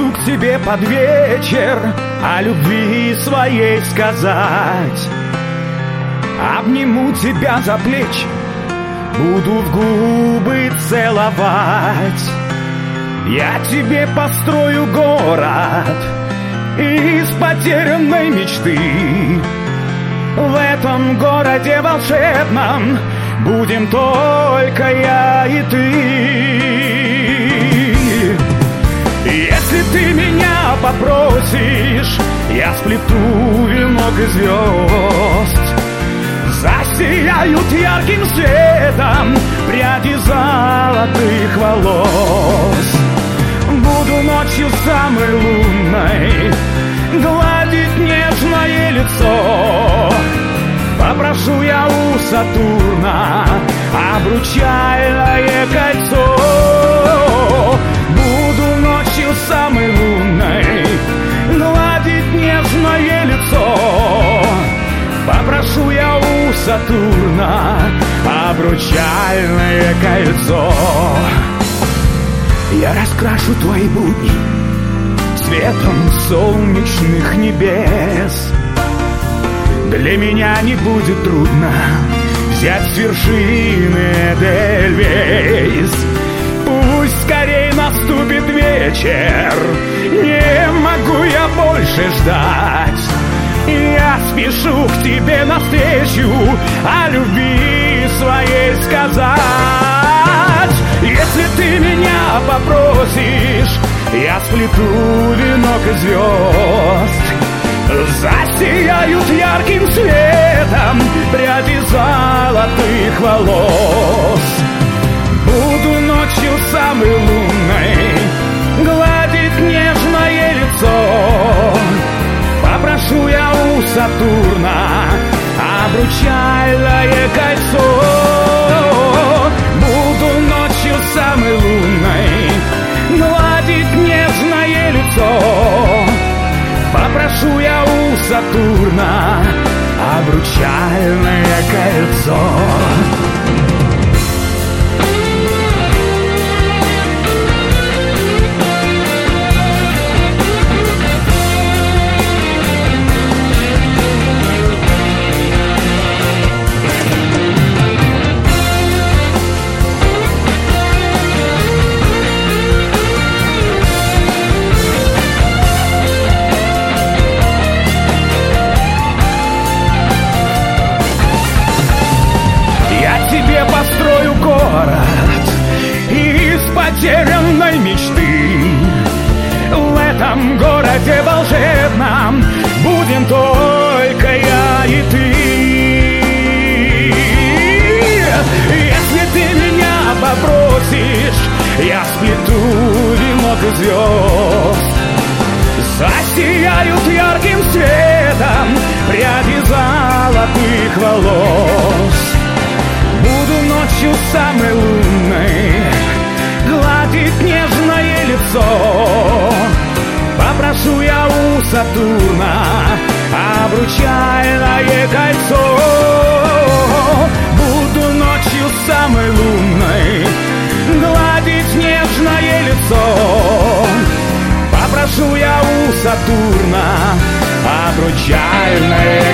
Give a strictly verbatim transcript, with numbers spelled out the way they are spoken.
Приду к тебе под вечер о любви своей сказать. Обниму тебя за плечи, буду в губы целовать. Я тебе построю город из потерянной мечты. В этом городе волшебном будем только я и ты. Если ты меня попросишь, я сплету венок из звезд. Засияют ярким светом пряди золотых волос. Буду ночью самой лунной гладить нежное лицо. Попрошу я у Сатурна обручальное кольцо. Буду ночью самой лунной гладить нежное лицо. Попрошу я у Сатурна обручальное кольцо. Я раскрашу твои будни цветом солнечных небес. Для меня не будет трудно взять с вершины Эдельвейс. Пусть скорей наступит вечер, не могу я больше ждать. Я спешу к тебе навстречу о любви своей сказать. Если ты меня попросишь, я сплету венок из звезд. Засияют ярким светом пряди золотых волос. Буду ночью самой лунной гладить нежное лицо. Попрошу я у Сатурна обручальное кольцо. Буду ночью самой лунной гладить нежное лицо. Попрошу я у Сатурна обручальное кольцо. Построю город из потерянной мечты. В этом городе волшебном будем только я и ты. Если ты меня попросишь, я сплету венок из звезд. Засияют ярким светом пряди золотых волос. Буду ночью самой лунной гладить нежное лицо. Попрошу я у Сатурна обручальное кольцо. Буду ночью самой лунной гладить нежное лицо. Попрошу я у Сатурна обручальное